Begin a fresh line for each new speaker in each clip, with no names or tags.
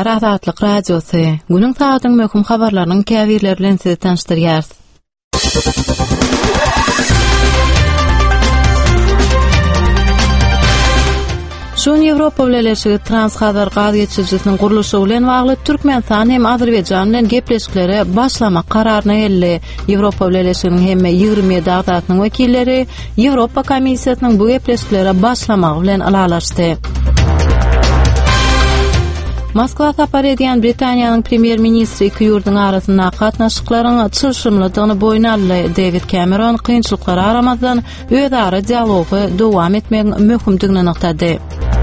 Ýa Azatlyk Radiosy. Günüň saatyň möhüm habarlarynyň käbirleri bilen sizi tanıştyrýar. Şun Ýewropa bileşigi Transxabar gaz geçirjisiniň gurulşy bilen bagly Türkmenistan hem Azerbaýjan bilen gepleşiklere başlamak kararyna geldi. Ýewropa bileşiginiň hem 20 dagdatynyň wekilleri Ýewropa Komissiýasynyň bu gepleşiklere başlamak bilen alalaşdy. Moskwa tapar edýän Britaniýanyň premier ministri iki ýurduň arasynda gatnaşyklaryň çylşymlydygyny boýna aldy. David Cameron kynçylyklar aramazdan özara dialogy dowam etmegiň möhümdigini noktady.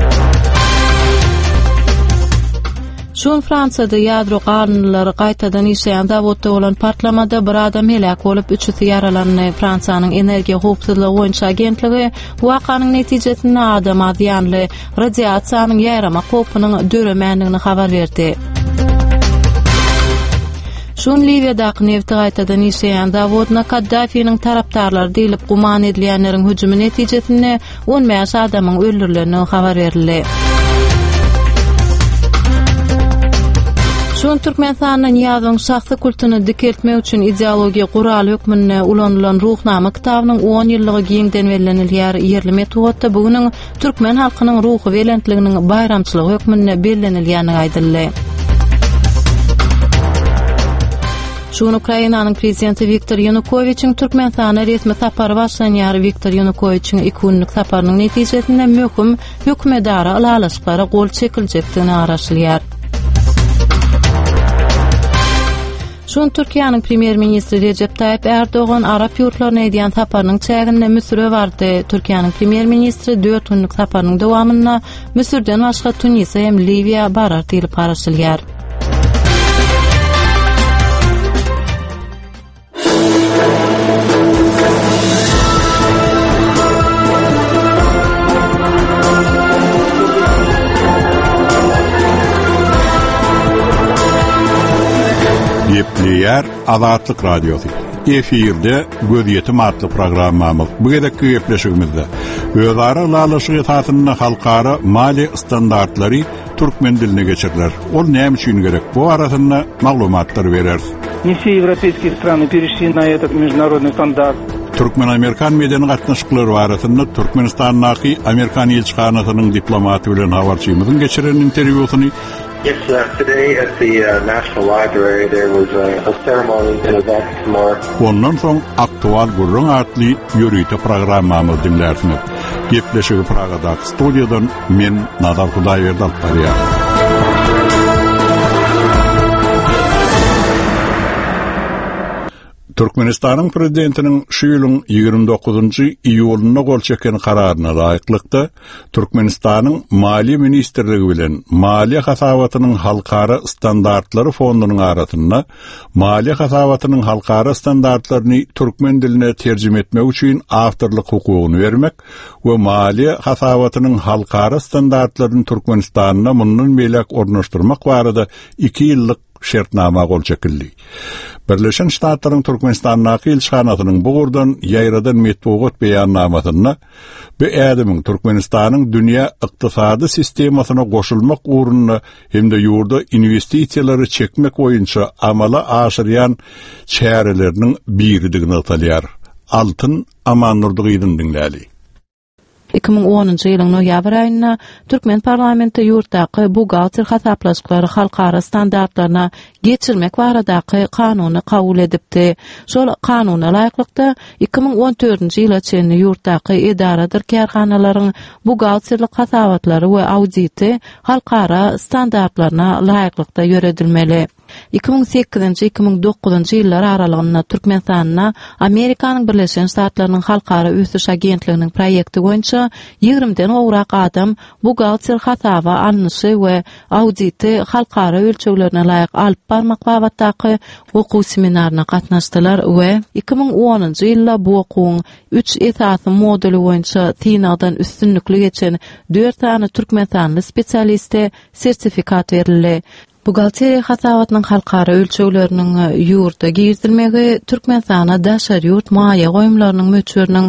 Şun Fransada ýadro garnylary gaýtadan işleýän zawodda bolan partlamada bir adam helak bolup 3-si yaralandy. Fransanyň energiýa howpsuzlygy boýunça agentligi wakanyň netijesinde adam ýanly radiasiýanyň ýarama howpynyň döremenligini habar berdi. Şun Libyadaky neft gaýtadan işleýän zawodyna Kaddafiň tarapdarlary diýilip guman edilýänleriň hüjümi netijesinde 15 adamyň öldürilendigini habar berildi. Şun Türkmenistanyň ýazyň şahsy kulturyny dikeltmek üçin ideologiýa guraly hökmüne ulanylan ruhnama kitabynyň 10 ýyllygy giňden bellenilýär. Yerli metodda bugüniň türkmen halkynyň ruhy welentliginiň bayramçylyk hökmüne bellenilýäni aýdyldy. Şun Ukrainanyň prezidenti Viktor Yanukovyçiň Türkmenistana resmi sapary başlanýar. Viktor Yanukovyçiň 2 günlük saparynyň netijesinde möhüm hökümdara alalaşyklara gol çekiljekdigini araşdyrýar. Şun Türkiýanyň premier ministri Recep Tayyip Erdoğan Arap ýurtlaryna edýän saparynyň çäginde Misre bardy. Türkiýanyň premier ministri 4 günlük saparynyň dowamyna Misirden başga Tunisia hem Libiýa barar diýilip garaşdyrýar.
Ýer Azatlyk Radiosu. Efirde Gözyetim adly programmamyz. Bu gedekki gepleşigimizde özara alalaşygy tasyna halkara mali standartlary türkmen diline geçirilýär. Ol näme üçin gerek? Bu arasynda maglumatlar berer.
Не все европейские страны перешли на этот международный стандарт.
Türkmen-Amerikan medeni gatnaşyklary arasynda Türkmenistanyň Amerikan elçixanasynyň diplomaty bilen habarçymyzyň geçiren interwýusyny.
Yes, today at the National Library there was a ceremony and event tomorrow.
Ondan soň aktual gurrun adly ýörüýte programmamyz dinlärsiniz. Gepleşigi Pragadaky studiýadan men Nazar Hudaýberdi alyp barýar. Türkmenistanyň prezidentiniň şu ýylyň 29-njy iýulyna gol çeken kararyna laýyklykda Türkmenistanyň Maliýe ministrligi bilen Maliýe hasabatynyň halkara standartlary fondunyň arasynda Maliýe hasabatynyň halkara standartlaryny türkmen diline terjime etmek üçin awtorlyk hukugyny bermek we Maliýe hasabatynyň halkara standartlaryny Türkmenistanyna mundan beýlek ornaşdyrmak barada 2 ýyllyk şertnama gol çekildi. Birleşen Ştatlaryň Türkmenistanyň elçixanasynyň bu gurdan ýaýradan metbuat beýannamasyna bu ädimiň Türkmenistanyň dünýä ykdysady sistemasyna goşulmak uğruna hem de ýurda investisiýalary çekmek boýunça amala aşyrýan çäreleriniň biridigini atalýar. Altyn Amannurdygyň dinläli.
2010-njy ýylyň noýabr aýynda Türkmen parlamenti ýurtdaky bugalter hasaplaşyklary halkara standartlaryna geçirmek baradaky kanuny kabul edipdi. Şol kanuna laýyklykda 2014-nji ýyla çenli ýurtdaky edaradyr kärhanalaryň bugalterlik hasabatlary we auditi halkara standartlaryna laýyklykda ýöredilmeli. 2008-2009 ýyllar aralygynda Türkmenistanyna Amerikanyň Birleşen Ştatlarynyň halkara ösüş agentliginiň proýekti boýunça 20den owrak adam bugalter hasaba alnyşy we auditi halkara ölçeglerine laýyk alyp barmak babatdaky okuw seminaryna gatnaşdylar we 2010-njy ýylda bu okuwyň 3 esasy moduli boýunça tinagdan üstünlükli geçen 4 tane Türkmenistanyň spesialiste sertifikat berildi. Bugalteriya hasabatynyň halkara ölçegleriniň ýurda girdilmegi Türkmenistana daşary ýurt maýa goýumlarynyň möçberiniň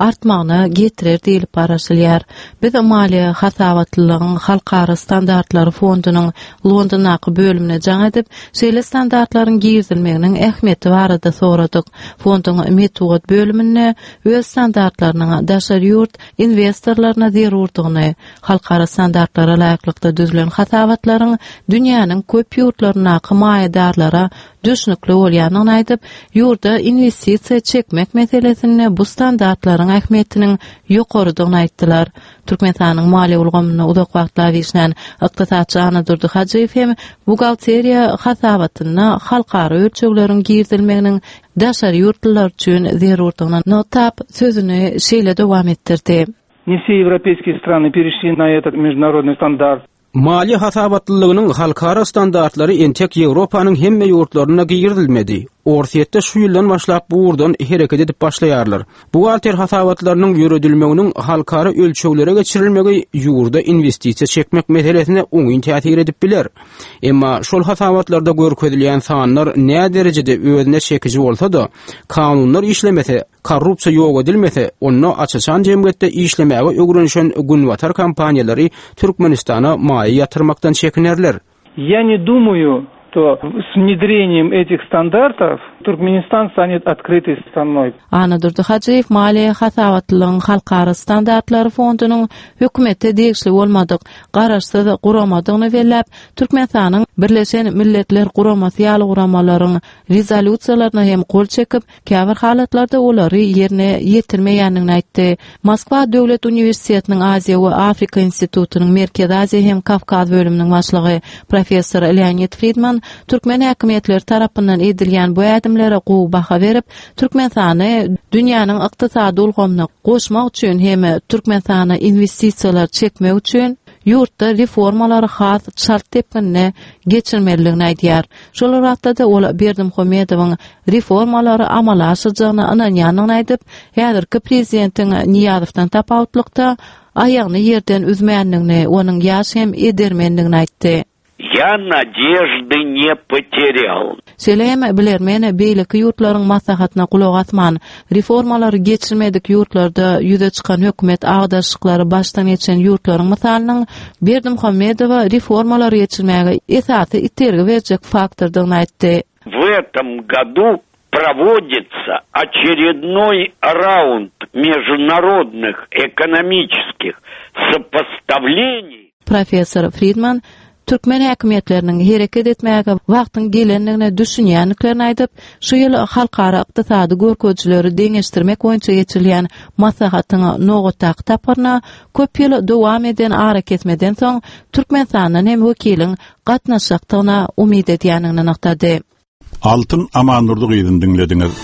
artmagyna getirer diýilip baraşylýar. Biz maliýe hasabatlylygyň halkara standartlary fondunyň Londondaky bölümine jaň edip, şeýle standartlaryň giýizilmeginiň ähmiýeti barada soradyk. Fonduň metod bölümine öz standartlaryny daşary ýurt investorlaryna zerurdygyny, halkara standartlara laýyklykda düzülen hasabatlaryň dünýäniň köp ýurtlaryna maýadarlara düşnükli bolýanyny aýdyp, ýurda investisiýa çekmek meselesini bu standartlaryň ähmiýetiniň ýokarydygyny aýtdylar. Türkmenistanyň maliýe ulgamyna uzak wagtlar geçen ykdysatçy Anadurdy Hajyýew hem bugalteriýa hasabatyna halkara ölçekleriň giýizilmeginiň daşary ýurtlar üçin zerurdygyny notap sözüni şeýle dowam etdirdi.
Не все европейские страны перешли на этот международный стандарт.
Mali hasabatlylygynyň halkara standartlary entek Ýewropanyň hemme ýurtlaryna giýirilmedi. Orsiýetde şu ýyldan başlap bu urdan hereket edip başlaýarlar. Bu alter hasabatlarynyň ýöredilmeginiň halkara ölçeklere geçirilmegi ýurda investisiýa çekmek meselesine oňy täsir edip biler. Emma şol hasabatlarda görkezilýän sanlar näme derejede özüne çekici bolsa-da, kanunlar işlemese, korrupsiýa ýok edilmese, onu açyçan jemgyýetde işlemäge öňrenşen günwatar kompaniýalary Türkmenistana maýa ýatyrmakdan çekinerler.
Я не думаю, что с внедрением этих стандартов Туркменистан станет открытой страной.
Anadurdy Hajyýew maliýe hasabatlylygyň halkara standartlary fondunyň hökümete degişli bolmadyk, garaşsyz guramadygyny bellep, Türkmenistanyň Birleşen Milletler Guramasy ýaly guramalaryň rezolýusiýalaryna hem gol çekip, käbir halatlarda olary ýerine ýetirmeýändigini aýtdy. Moskwa Döwlet Uniwersitetining Aziýa we Afrika institutynyň Merkez Aziýa hem Kavkaz bölüminiň başlygy professor Leonid Friedman Türkmen häkimetleri tarapyndan edilýän bu adımlara gowy baha berip, Türkmenistany dünýäniň ykdysady ulgamyna goşmak üçin hem Türkmenistana investisiýalar çekmek üçin ýurtda reformalary has şart tepinne geçirmeligini aýdýar. Şol wagtda ol Berdimuhamedowyň reformalary amala aşyryjygyny ananýanyny aýdyp, häzirki prezidentiň Niyazowdan tapawutlykda aýagyny ýerden üzmänligini, onuň ýaş hem edermenligini aýtdy.
Я надежды не потерял.
Seleme bilermene beýleki ýurtlaryň maslahatyna kulak asman, reformalary geçirmedik ýurtlarda ýüze çykan hökümet agdaşyklary başdan geçen ýurtlaryň mysalynyň Berdimuhamedowa reformalary geçirmäge esasy itergi berjek faktordygyny aýtdy.
В этом году проводится очередной раунд международных экономических сопоставлений.
Professor Friedman Türkmen häkimetleriniň hereket etmäge wagtyň gelenligine düşünýänliklerini aýdyp, şu ýyl halkara ykdysady görkezjileri deňeşdirmek boýunça geçirilýän maslahatyň nogotak taparna köp ýyl dowam eden hareketmeden soň Türkmenistanyň hem wekiliň gatnaşjakdygyna umyt edýänligini naktady.
Altın Amanurdy gyýdyn dinlediňiz.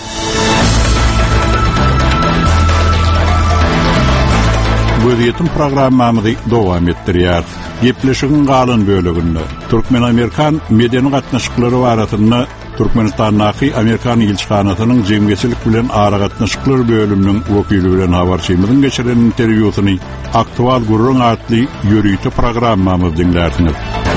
Göziyetim programmamyzy dowam etdirýär. Gepleşigiň galan bölüginde Türkmen-Amerikan medeni gatnaşyklary barasynda Türkmenistanyň Amerikan elçixanasynyň jemgyýetçilik bilen ara gatnaşyklary bölüminiň wekili bilen habarçymyzyň geçiren interwýusyny aktual gurrun adly ýörüýti programmamyzy dinlersiňiz.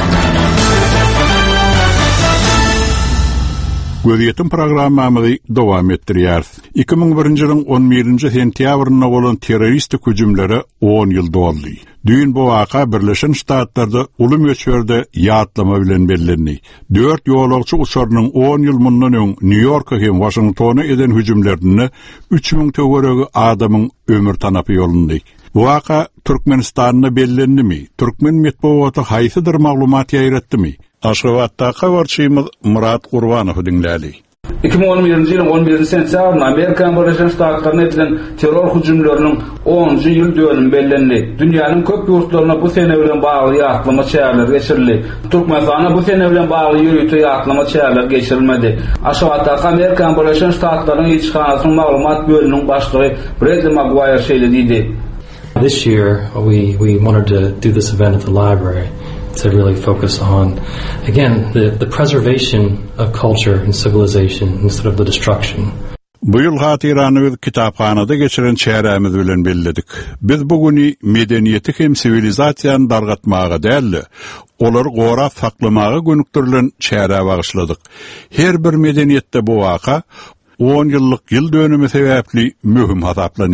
Göziyetim programmamyzy dowam etdirýär. 2001-nji ýylyň 11-nji sentýabryna bolan terroristik hüjümlere 10 ýyl doldy. Düýün bu waka Birleşen Ştatlarda uly möçberde ýatlama bilen bellendi. 4 ýolagçy uçarynyň 10 ýyl mundan öň New Yorka hem Washingtona eden hüjümlerini 3000 töweregi adamyň ömür tanapy ýolundy. Bu waka Türkmenistanyna bellendimi? Türkmen medeniýeti haýsydyr maglumat ýaýratdymy? Aşgabatda habarçymyz Murat Gurbanow dinläli.
2011-nji ýylyň 11-nji sentýabrynda Amerikan Birleşen Ştatlaryna edilen terror hüjümleriniň 10-njy ýyl dönümi bellendi. Dünýäniň köp ýurtlaryna bu sene bilen bagly ýatlama çägler geçirildi. Türkmenistana bu sene bilen bagly ýürüýti ýatlama çägler geçirilmedi. Aşgabatda Amerikan Birleşen Ştatlarynyň elçixanasynyň maglumat bölüminiň başlygy Bradley Maguire şeýle diýdi.
This year we wanted to do this event at the library to really focus on, again, the preservation of culture and civilization instead of the destruction.
Bu ýyl hatyrany kitaphanada geçiren çärämiz bilen belledik. Biz bugüni medeniýeti hem sivilizasiýany dargatmaga däl, olar gora saklamaga gönükdirilen çäre bagyşladyk. Her bir medeniýetde bu waka 10 ýyllyk ýyl dönümi sebäpli möhüm hasaplanýar.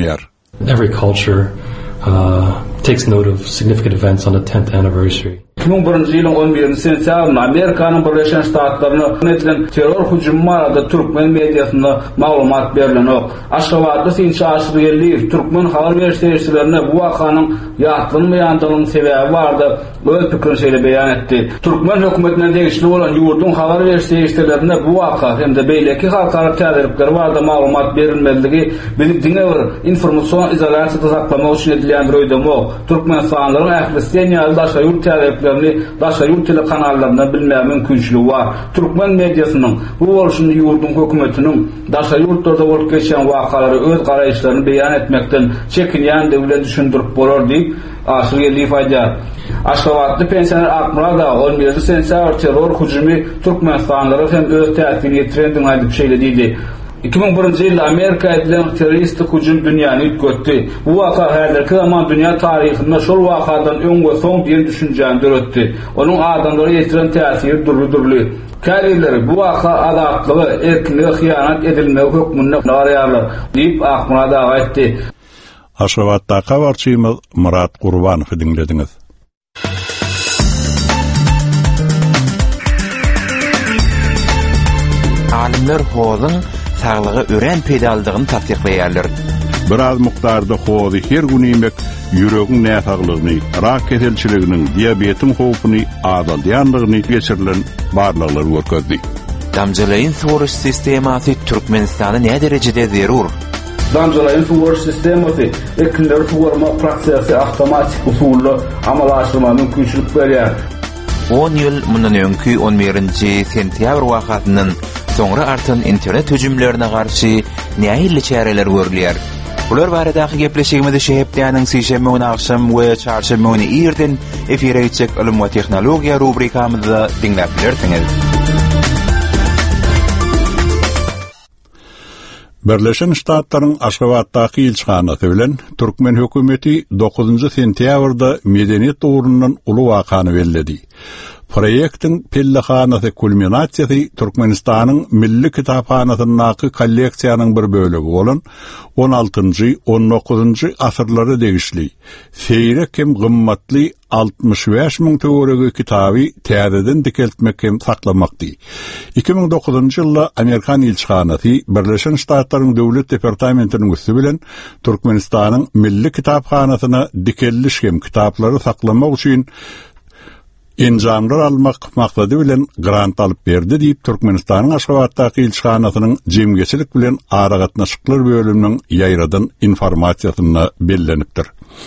Every culture takes note of significant events on the 10th anniversary.
2001 ýylyň 11-nji sentýabrynda Amerikanyň Birleşen Ştatlaryna edilen terror hujumy barada türkmen mediasyna maglumat berileni. Aşgabatda Sinçi Aşyr Ýeliýew türkmen habar berişçilerine bu wakanyň ýatlanmaýandygynyň sebäbi bardy. Öz pikirini beýan etdi. Türkmen hökümetine degişli bolan ýurdun habar berişçilerine bu waka hem de beýleki halkara täzirlikleri barada maglumat berilmedigi bizi diňe bir informasiýon izolasiýasynda saklamak üçin edilen bir öýdemi. Türkmenistanyň ähli ýaly daşa ýurt täzirlikleri daşa ýurt telekanallarynda bilmä mümkinçiligi bar. Türkmen mediasynyň bu bolşuny ýurdun hökümetiniň daşa ýurtlarda bolup geçen wakalary öz garaýşlaryny beýan etmekden çekinýän döwlet düşündirip bolar diýip Aşyr Ýeliýew aýdýar. Aşgabatly pensioner Akmurada 11-nji sentyabr terror hujumy Türkmenistanyňa hem öz täsirini ýetirdiň aýdyp şeýlediydi. 2001-nji ýylda Amerika edilen terroristik hujum dünýäni ütgetdi. Bu waka häzirki zaman dünýä taryhynda şol wakadan öňe soň diýen düşünjäni döretdi. Onuň adamlara ýetiren täsiri durly. Kärileri bu waka azatlygy, erkinlige hyýanat edilmegi hökmüne naraýarlar diýip Akmurada aýtdy.
Aşgabatda habarçymyz Murat Gurbanow dinlediňiz.
Alimler hozun saglygy ören peýdalygyny tasdikleýärler.
Biraz mukdarda hozy her gün yemek ýüregiň näsaglygyny, rak keselçiliginiň, diabetin howpuny azalýandygyny geçirilen barlyklar görkezdi.
Damjalaýyn suguriş sistemasy Türkmenistana näme derejede zerur?
Damjalaýyn suguriş sistemasy ekler sugurma prosesi awtomatik usulla amal aşyrma mümkinçilik berýär.
10 ýyl mundan öňki 11-nji sentyabr wakatynyň soňra artan internet hüjümlerine garşy nähili çäreler görülýär. Bular barada gepleşigimizi şehepdäniň sişeme we akşam we çarşamba güni ýerden efire ýetjek ilim we tehnologiýa rubrikamyzda dinläp bilersiňiz.
Birleşen Ştatlaryň Aşgabatdaky ilçihanasy bilen Türkmen hökümeti 9-njy sentýabrda medeniýet ugrundan uly wakany belledi. Proýektiň pellehanasy kulminasiýasy Türkmenistanyň Milli Kitaphanasynyň kolleksiýanyň bir bölegi bolan 16-njy 19-njy asyrlara degişli seýrek hem gymmatly 65.000 töweregi kitaby täzeden dikeltmek hem saklamakdy. 2009-njy ýylda Amerikan ilçihanasy Birleşen Ştatlaryň döwlet departamentiniň üstü bilen Türkmenistanyň Milli Kitaphanasyna dikelliş hem kitaplary saklamak üçin enjamlar almak maksady bilen grant alyp berdi diýip Türkmenistanyň Aşgabatdaky ilçihanasynyň jemgeçilik bilen ara gatnaşyklar bölüminiň ýaýradan informasiýasyna bellenipdir.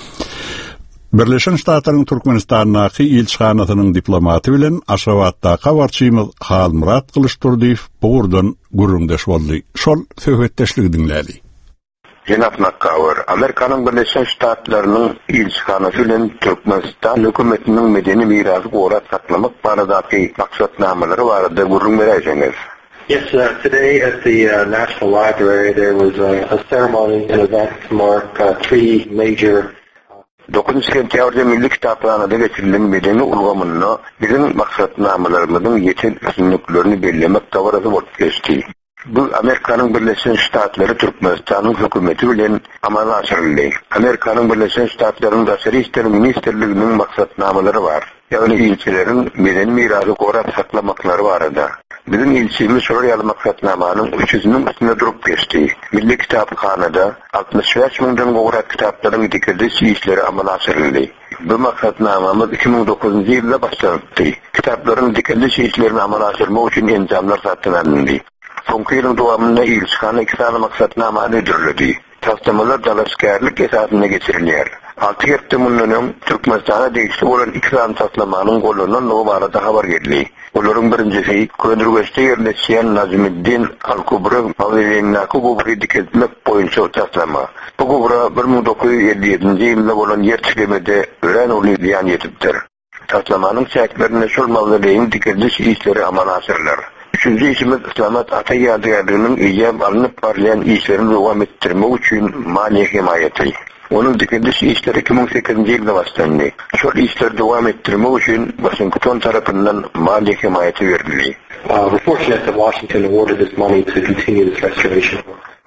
Birleşen Ştatlaryň Türkmenistanyň ilçihanasynyň diplomaty bilen Aşgabatdaky habarçymyz Halmurat Kılıçturdiýew burdan gurrundaş boldy. Şol söhbetdeşligi dinlädi.
Cenab Nakkawer, Amerikanyň Birleşen Ştatlarynyň ilçihanasy bilen Türkmenistan hökümetiniň medeni mirasy gorat saklamak baradaky maksatnamalary barada gurrun berýäňiz.
Yes, today at the National Library there was a ceremony, an event to mark three major
9 sentýabrda Milli Kitaphanada geçirilen medeni ulgamyny bizim maksatnamalarymyzyň ýeten üstünliklerini bellemek tawarasy bolup geçdi. Bu Amerikanyň Birleşen Ştatlary Türkmenistanyň hökümeti bilen amala aşyryldy. Amerikanyň Birleşen Ştatlarynyň Daşary işler ministrliginiň maksatnamalary bar. Ýagny ilçileriň medeni mirasy gorap saklamaklary barada. Bizim ilçimiz şol ýaly maksatnamanyň 300.000 üstünde durup geçdi. Milli Kitaphanada 65.000 gorap kitaplaryň dikildiş işleri amala aşyryldy. Bu maksatnamamyz 2009-njy ýylda başlandy. Kitaplaryň dikildiş işlerini amala aşyrmak üçin enjamlar satlandy. Soňky ýylyň dowamında ilçihana 2 sany maksatnamany ödürledi. Taslamalar dalaşgärlik esasyna geçirilýär. 6 ýerden mundan Türkmenistana degişli bolan 2 sany taslamanyň golanan o barada habar geldi. Olaryň birinjisi Köndürgeçde ýerleşýän Nazimiddin Al-Kubra Mawlidinaky gubry dikiltmek boýunça taslama. Bu gubra 1957-nji ýylda bolan ýer çilemede ören uly diýan ýetipdir. Taslamanyň çäklerini şol mawlidyň dikildiş işleri amala aşyrlar. Üçüncü işimiz İslamat ata ýadygarynyň ýem alınıp barlayan işlerini dowam etdirmek üçin maliýe himayeti. Onun dikildiş işleri 2008-nji ýylda başlandy. Şol işleri dowam etdirmek üçin Washington tarapyndan maliýe himayeti berildi.
We're fortunate that Washington awarded this money to continue this restoration.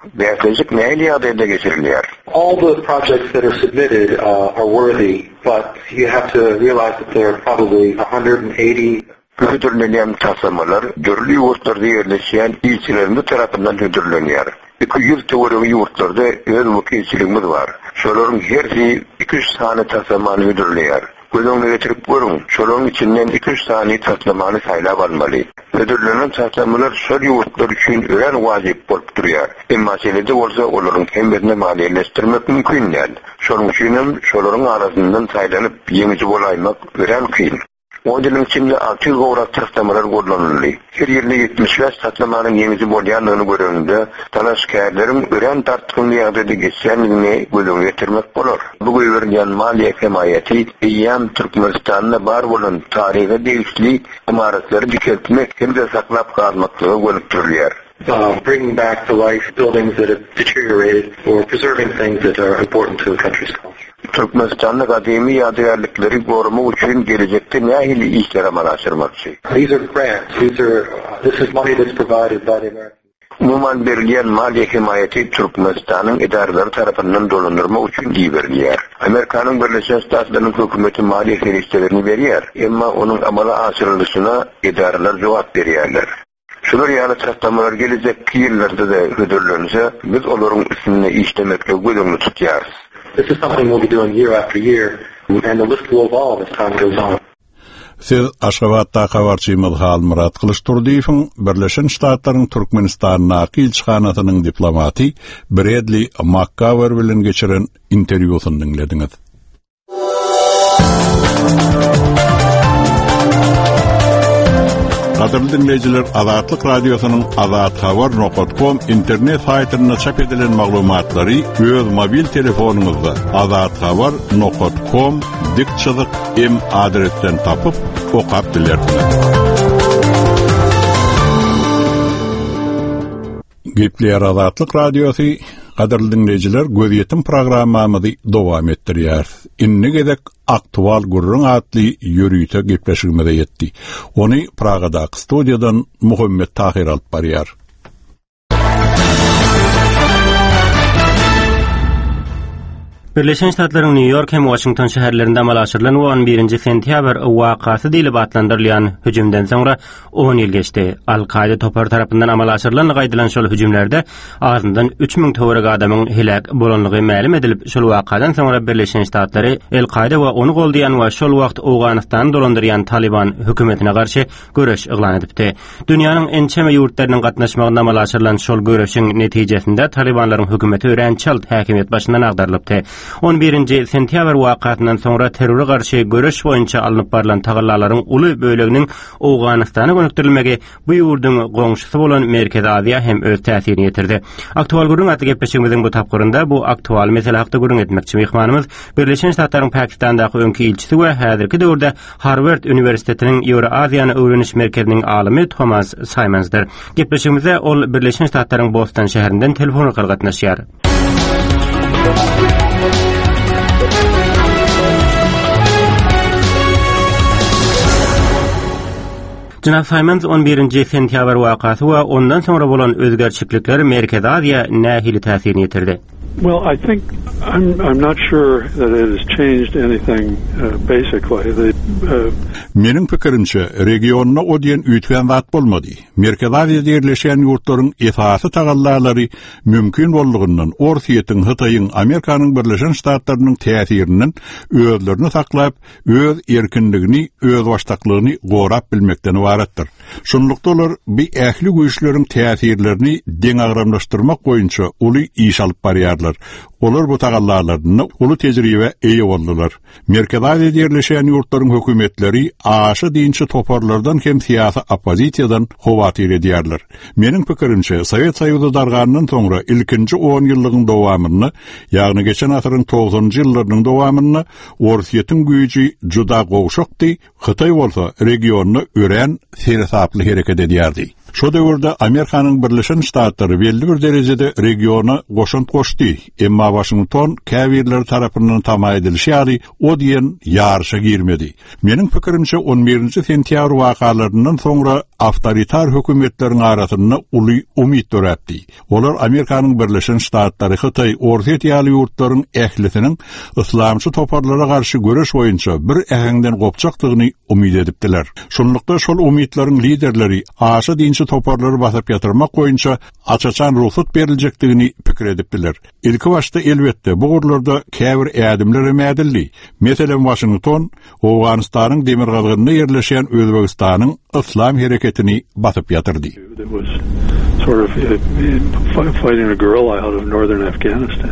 Yaklaşık neyle adayda geçiriliyor?
All the projects that are submitted are worthy, but you have to realize that there are probably 180
hüdürlenen tasarmalar görülü yurtlarda yerleşen ilçelerimiz tarafından hüdürleniyor. 200 teorik yurtlarda öz vakilçiligimiz var. Şoların her 200 tane tasarmanı hüdürlüyor. Gözüňe getirip görün, şoların içinden 200 tane tasarmanı saylap almalı. Hüdürlenen tasarmalar şol yurtlar üçün ören wajip bolup durýar. Mesele de bolsa olaryň hemmerine maliyeleşdirmek mümkin değil. Şonuň üçin şolaryň arasyndan saylanyp ýeňiji bolaýmak ören kyn. O dilin içinde 600 gowrak tasarmalar gollanyldy. Her ýerine 75 tasarmanyň ýeňiji bolýanlygyny görende talaşkärleriň ören tartykly ýagdaýda geçenligini gözüňe getirmek bolar. Bu göýberýän maliýe hemaýaty ýa Türkmenistanda bar bolan taryhy değişli imaratlary dikeltmek hem de saklap kalmaklygy görüntülýär.
Bringing back to life buildings that have deteriorated or preserving things that are important to the country's culture.
Türkmenistan'da kadimi ýadygarlykları gorumak üçin gelecekde nähili işler amal aşyrmakçy.
These are grants. This is money that's provided by the American.
Umuman berilýän maliýe hemaýaty Türkmenistanyň idaralary tarapyndan dolandyrmak üçin berilýär. Amerikanyň Birleşen Ştatlarynyň hökümeti maliýe feriştelerini berýär, emma onuň amala aşyrylyşyna idaralar jogap berýärler. Şular ýaly tasarmalar gelecek ýyllarda da hüdürlense, biz olaryň üstünde işlemekle gözüňi tutýarys.
This is something we'll be doing year after year, and the list will evolve as time goes on.
Siz Aşgabatda habarçymyz Halmurat Kılıçturdiýewiň Birleşen Ştatlaryň Türkmenistanyna ilçihanatynyň diplomaty Bradley McGovern bilen geçiren interwýusyny dinlediňiz. Qadirli dinleyijiler, Azatlyk radiosynyň azathabar.com internet saýtyna çap edilen maglumatlary öz mobil telefonuňyzda azathabar.com dik adresten tapyp okap bilersiniz. Gepler Azatlyk radiosy qadirli dinleyijiler, Gözýetim programmamyzy dowam etdirýär. Inni gedek aktual gurrun atly ýörüýte gepleşigime ýetdi. Ony Pragadaky studiýadan Muhammed Tahir alyp barýar.
Birleşen Ştatlaryň New York hem Washington şäherlerinde amal aşyrylan 11-nji sentýabr wakasy diýilip adlandyrylýan hüjümden soňra 10 ýyl geçdi. Al-Qaida topar tarapyndan amal aşyrylan gaýdylan şol hüjümlerde aryndan 3000 töwerek adamyň helak bolanlygy ma'lum edilip, şol wakadan soňra Birleşen Ştatlary Al-Qaida we onu goldayan we şol wagt Awganystany dolandyrýan Taliban hökümetine garşy göreş eglan edipdi. Dünýäniň ençeme ýurtlarynyň gatnaşmagyna amal aşyrylan şol göreşiň netijesinde Talibanlaryň hökümeti örençal häkimiýet başyndan agdarylypdy. 11-nji sentýabr wakatynyň soňra terrore garşy göreş boýunça alınıp barılan tagallalaryň uly böleginiň Awganystana gönükdirilmegi bu ýurdun goňşusy bolan Merkezi Aziýa hem öz täsirini ýetirdi. Aktual gurrun aty gepleşigimiziň bu tapgyrynda bu aktual mesele hakda gurrun etmekçi mehmanymyz Birleşen Ştatlaryň Pakistandaky öňki ilçisi we häzirki döwürde Harvard Üniversitetiniň Ýewra-Aziýany öwreniş merkeziniň alimy Thomas Simons'dyr. Gepleşigimize ol Birleşen Ştatlaryň Boston şäherinden telefon orqali gatnaşýar. Janab Simons 11-nji sentýabr wakasy we ondan soňra bolan özgerçiklikler Merkezi Aziýa nähili täsirini ýetirdi?
Well, I think I'm not sure that it has changed anything basically.
Menin pikirimçe regionuna o diyen ütgen zat bolmady. Merkezi Aziýada ýerleşen ýurtlaryň esasy tagallalary mümkin boldugynyň, Orsiýetiň, Hytaýyň, Amerikanyň Birleşen Ştatlarynyň täsirinden özlerini saklap, öz erkinligini, öz baştaklygyny gorap bilmekden ibaretdir. Şonlukda olar bir ähli güýçleriň täsirlerini deň agramlaşdyrmak boýunça uly iş alyp barýarlar. Olar bu tagallarlaryny uly tejribe eýe boldular. Merkezi Aziýada ýerleşen ýurtlaryň hökümetleri aşy dinçi toparlardan hem siyasi opozisiýadan howatyr edýärler. Meniň pikirimçe, Sowet Soýuzy darganynyň soňra ilkinji 10 ýyllygyň dowamyny, ýagny geçen asyryň 90-njy ýyllarynyň dowamyny Orsiýetiň güýji juda gowşakdy, Hytaý bolsa regionuny ören sersaply hereket edýärdi. Şo döwürde Amerikanyň Birleşen Ştatlary belli bir derejede regiona goşunt goşdy. Emma Washington käbirler tarapyndan tama edilýär ýaly o diýen ýarşa girmedi. Meniň pikirimçe 11-nji sentýabr wakalarynyň soňra avtoritar hökümetlerin arasında uly umid döräpdi. Olar Amerikanyň Birleşen Ştatlary Hytaý Orta ýaly ýurtlaryň ählisiniň islamçy toparlara garşy göreş boýunça bir ähengden gopjakdygyny umid edipdiler. Şonlukda şol umidlaryň liderleri aşy dinçi toparlary basyp ýatyrmak boýunça açaçan ruhsat berilejekdigini pikir edipdiler. Ilki başda elbetde bu gurlarda käbir ädimler emedildi. Meselen Washington, Awganystanyň demir galgynyna ýerleşen Özbegistanyň islam hereketini basyp ýatyrdy.
It was sort of fighting a guerrilla out of northern Afghanistan.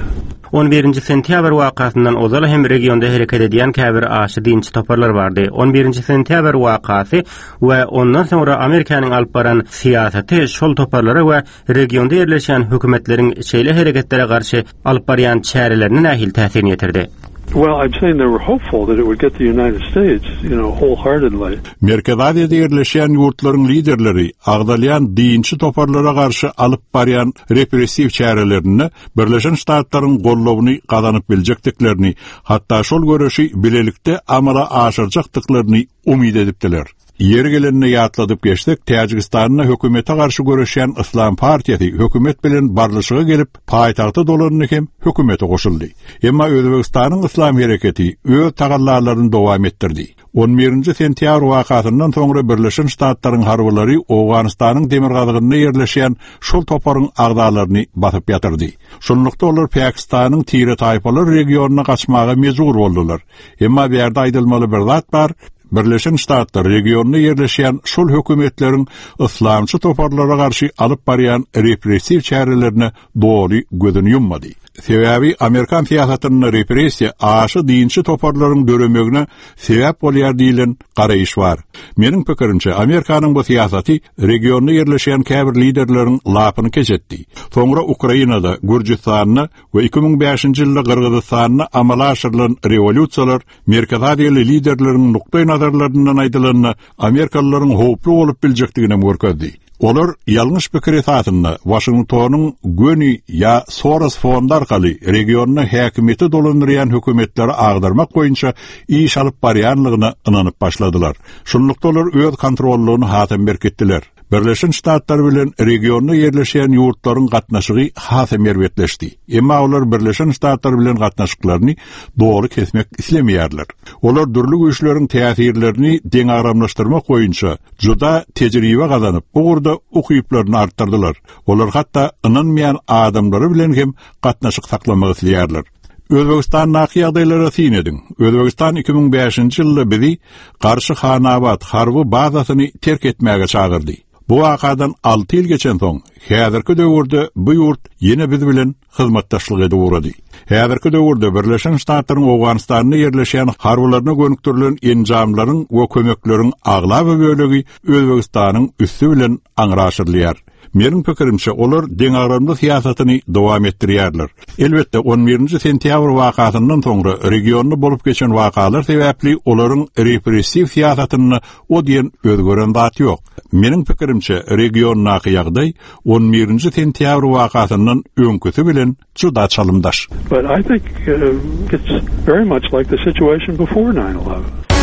11 sentýabr wakasyndan ozal hem regionda hereket edýän käbir aşy dinçi toparlar bardy. 11 sentýabr wakasy we ondan sonra Amerikanyň alyp baran siýasaty şol toparlara we regionda ýerleşen hökümetleriň şeýle hereketlere garşy alyp barýan çärelerine nähil täsir ýetirdi.
Well, I'm saying they were hopeful that it would get the United States, wholeheartedly.
Merkez Aziýada ýerleşen ýurtlaryň liderleri agdalýan dinçi toparlara garşy alyp barýan repressiw çärelerini Birleşen Ştatlaryň gollawyny gazanyp biljekdiklerini, hatda şol göreşi bilelikde amala aşyrjakdyklaryny umid edipdiler. Yer gelenine ýatladyp geçdik, Täjikistanyň hökümete garşy göreşen İslam partiýasy hökümet bilen barlyşyga gelip paýtagty dolanyny hem hökümete goşuldy. Emma Özbegistanyň islam hereketi öz tagallarlaryny dowam etdirdi. 11 sentýabr wakasyndan soňra Birleşen Ştatlaryň harbylary Awganystanyň demir galgynyna ýerleşen şol toparyň agdalaryny basyp ýatyrdy. Şonlukda olar Pakistanyň Tire taýpalar regionuna gaçmaga mejbur boldylar. Emma bu ýerde aýdylmaly bir zat bar. Birleşen Ştatlar regionuna ýerleşen şol hökümetleriň islamçy toparlara garşy alyp barýan repressiw çärelerini doly gözüni yummady. Sebebi Amerikan siýasatynyň repressiýa aşy dinçi toparlaryň döremegine sebäp bolýar diýilen garaýyş bar. Meniň pikirimçe Amerikanyň bu siýasaty regionda ýerleşen käbir liderleriň lapyny keçetdi. Soňra Ukrainada, Gürjistanyna we 2005-nji ýylda Kyrgyzstanyna amala aşyrylan rewolýusiýalar Merkez Aziýaly liderleriň nukdaý nazarlaryndan aýdylanyny Amerikalılaryň howplu bolup biljekdigine görkezdi. Olar ýalňyş pikir esasynda Washingtonyň göni ýa Soros fondy arkaly regionuna häkimeti dolandyrýan hökümetleri agdarmak boýunça iş alyp barýanlygyna inanyp başladylar. Şonlukda olar öz kontrollugyny hatam berketdiler. Birleşen Ştatlar bilen regionda ýerleşen ýurtlaryň gatnaşygy hasam ýerbetleşdi. Emma olar Birleşen Ştatlar bilen gatnaşyklary dogry kesmek islemýärler. Olar dürli güýçleriň täsirlerini deň aramlaşdyrmak boýunça juda tejribe gazanyp, ogurda okyplaryny artdyrdylar. Olar hatda inanmaýan adamlary bilen hem gatnaşyk saklamagy isleýärler. Özbegistan naky ýagdaýlara synedin. Özbegistan 2005-nji ýylda bizi garşy Hanabad harby bazasyny terk etmäge çagyrdy. Bu wakadan 6 ýyl geçen soň, häzirki döwürde bu ýurt ýene biz bilen hyzmatdaşlyk edip urady. Häzirki döwürde Birleşen Ştatlaryň Awganystanyna ýerleşen harbylaryna gönüktirilen enjamlaryň we kömekleriň aglaby bölegi Özbegistanyň üstü bilen aňraşyrlýar. Meniň pikirimçe olar deň aramly siýasatyny dowam etdirýärler. Elbetde 11 sentýabr wakasyndan soňra regionda bolup geçen wakalar sebäpli olaryň repressiw siýasatyny odýan özgören zat ýok. Meniň pikirimçe region naky ýagdaý 11 sentýabr wakasyndan öňküsi bilen juda çalymdaş.
But I think it's very much like the situation before 9/11.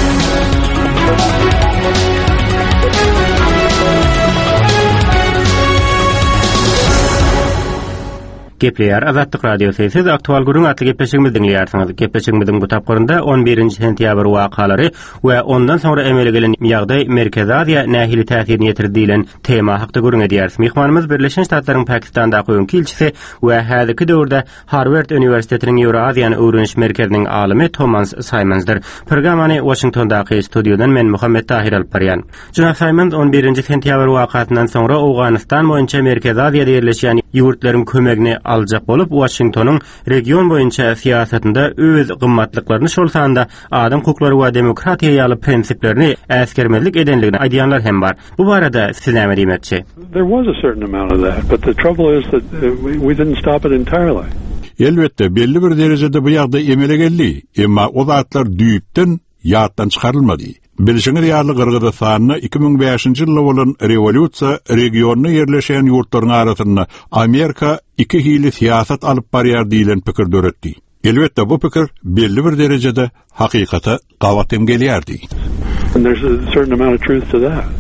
Gepleýär Azatlyk radiosyny siz aktual gurun atly gepleşigimizi dinleýärsiňiz. Gepleşigimiziň bu tapgyrynda 11 sentýabr wakalary we ondan sonra emele gelen ýagdaý Merkez Aziýa nähili täsirini ýetirdilen tema hakda gurun edýäris. Mehmanymyz Birleşen Ştatlaryň Pakistandaky öňki ilçisi we häzirki döwürde Harvard Üniversitetiniň Ýewraziýany öwreniş merkeziniň alimy Thomas Simonsdyr. Programmany Washingtondaky studiodan men Muhammed Tahir alyp barýan. Jynap Simons 11 sentýabr wakatyndan soňra Awganystan boýunça Merkez Aziýada ýerleşen ýurtlaryň kömegini aljak bolup Washingtonyň region boýunça siýasatynda öz gymmatlyklaryny şol sanda adam hukuklary we demokratiýa ýaly prinsiplerini äskermezlik edenligini aýdýanlar hem bar. Bu barada siz näme diýmekçi?
There was a certain amount of that, but the trouble is that we didn't stop it entirely.
Elbette belli bir derejede bu ýagdaý emele geldi, emma o zatlar düýüpden ýatdan çykarylmady. Bilşiňi ýaly Kyrgyzstanyna 2005-nji ýylda bolan rewolýusiýa regionda ýerleşen ýurtlaryň arasynda Amerika iki hili siýasat alyp barýar diýilen pikir döretdi. Elbette bu pikir belli bir derejede hakykata gawatem gelýärdi.
And there's a certain amount of truth to that.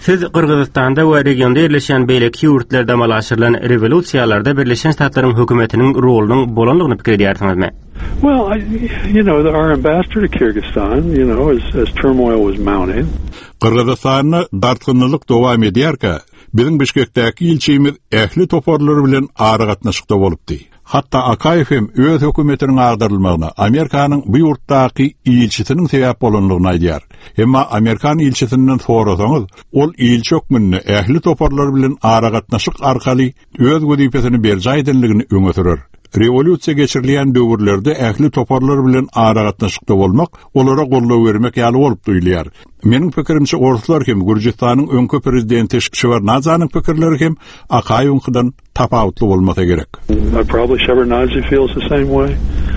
Siz Qırgızistanda we regionda yerleşen beýleki ýurtlarda amalaşyrylan revolýusiýalarda Birleşen Ştatlaryň hökümetiniň rolunyň bolanlygyny pikir edýärsiňizmi?
Well, our ambassador to Kyrgyzstan, as turmoil was mounting.
Qırgızstanyň dartgynlyk dowam edýärkä, biziň Bişkekdäki ilçimiz ähli toparlary bilen ara gatnaşykda bolupdy. Hatta Akayev hem öz hökümetiniň agdarylmagyna Amerikanyň bu ýurtdaky ilçisiniň sebäp bolanlygyny aýdýar. Emma Amerikan ilçisinden sorasaňyz, ol ilçi hökmünde ähli toparlar bilen ara gatnaşyk arkaly öz wezipesini berjaýdynlygyny öňe sürer. Revolýusiýa geçirilýän döwürlerde ähli toparlar bilen ara gatnaşykda bolmak, olara gollaw bermek ýaly bolup duýulýar. Meniň pikirimçe oruslar hem Gürjistanyň öňkü prezidenti Shevardnadzanyň pikirleri hem Akayewiňkidan tapawutly bolmasa gerek.
Probably Shevardnadze feels the same way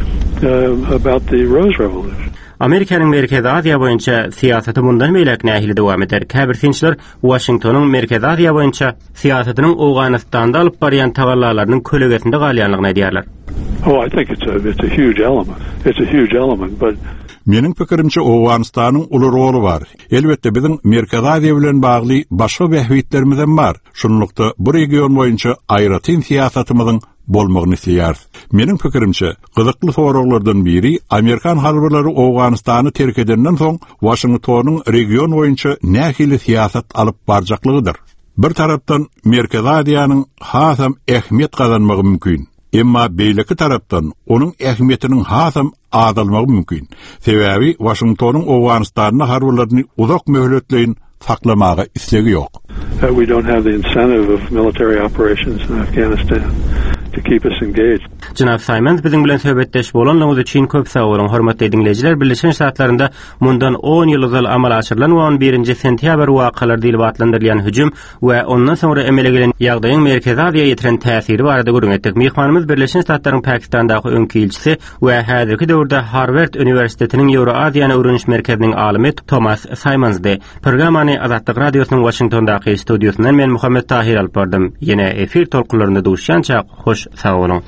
about the Rose Revolution.
Amerikanyň Merkezi Aziýa boýunça siýasaty bundan beýlek nähili dowam eder. Käbirsinçiler Washingtonyň Merkezi Aziýa boýunça siýasatynyň Awganystanda alyp barýan tawallalarynyň kölegesinde galýanlygyny aýdýarlar.
Oh, I think it's a huge element. It's a huge element, but
Meniň pikirimçe Awganystanyň uly rolu bar. Elbetde biziň Merkezi Aziýa bilen bagly başga bähwitlerimiz hem bar. Şunlukda bu region boýunça aýratyn siýasatymyzyň bolmagyny isleýär. Meniň pikirimçe, gyzykly soraglardan biri Amerikan harbarlary Awganystany terk edenden soň Washingtonyň region boýunça nähili siýasat alyp barjaklygydyr. Bir tarapdan Merkezi Aziýanyň hasam ähmiýet gazanmagy mümkin. Emma beýleki tarapdan onuň ähmiýetiniň hasam azalmagy mümkin. Sebäbi Washingtonyň Awganystanyň harbarlaryny uzak möhletleýin saklamaga islegi ýok.
We don't have the incentive of military operations in Afghanistan to keep us engaged.
Janab Simons biziň bilen söhbetdeş bolanlygyňyz üçin köp sag bolun. Hormatly dinleýijiler, Birleşen Ştatlarynda mundan 10 ýyl amal açyrylan 11-nji sentýabr wakalary diýilip atlandyrylýan hüjüm we ondan soňra emele gelen ýagdaýyň Merkezi Aziýa ýetiren täsiri barada görüňetdik. Mehmanymyz Birleşen Ştatlaryň Pakistandaky öňkü ilçisi we häzirki döwürde Harvard Üniversitetiniň Euro-Aziýany öwreniş merkeziniň alimy Thomas Simonsdy. Programmany Azatlyk radiosynyň Washingtondaky studiýasyndan men Muhammed Tahir alyp bardym. Ýene efir tolkunlarynda duşýança hoş sag bolun.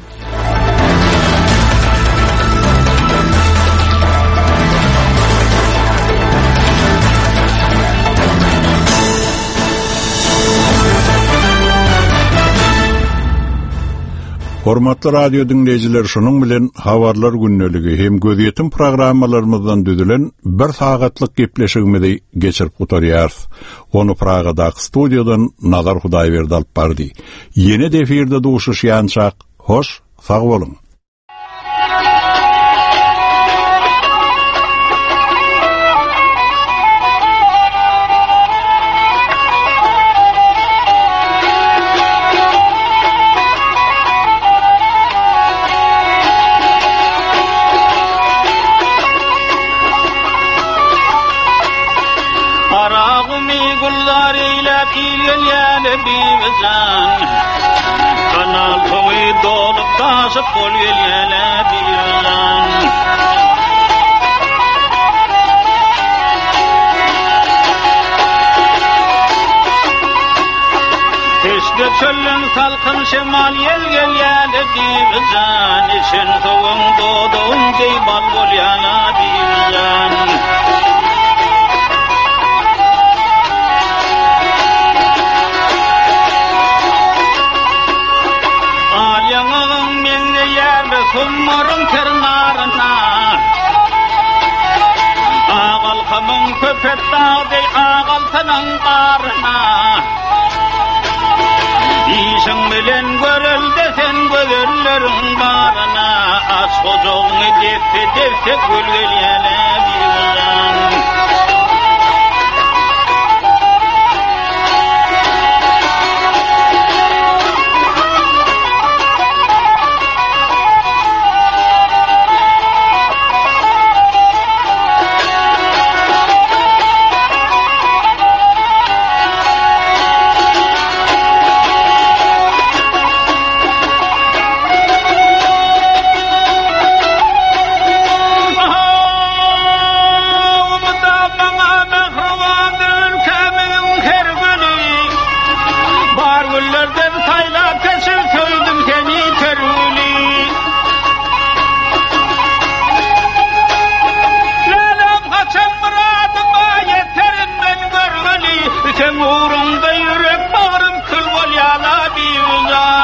Hormatly radio dinleyijiler, şonuň bilen habarlar günneligi hem gözýetim programmalarymyzdan düzülen bir sagatlyk gepleşigimizi geçirip oturýar. Onu Pragadaky studiýadan Nazar Hudaýberdi alyp bardy. Ýene efirde duşuşýançak, hoş, sag bolun.
Kanal toy dolup taşıp kol yelene diyan. Teşke çölün salkın şemal yel yelene diyan. İşin soğun doğduğun ceybal kol yana diyan. Kummarın kırnarına Ağal kamın köpet dağday ağal tanın qarına İşin bilen görülde sen görüllerin barına Aç kocuğunu defte gülgelyene diyan. Billah